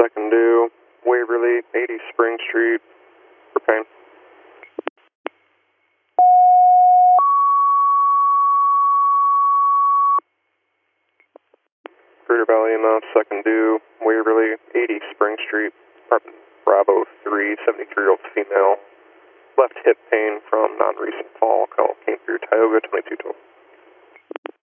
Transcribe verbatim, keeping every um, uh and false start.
second due, Waverly, eighty Spring Street, for pain. Crater Valley E M S, second due, Waverly, eighty Spring Street, apartment Bravo three, seventy-three-year-old female, left hip pain from non-recent fall, call came through Tioga twenty-two twelve.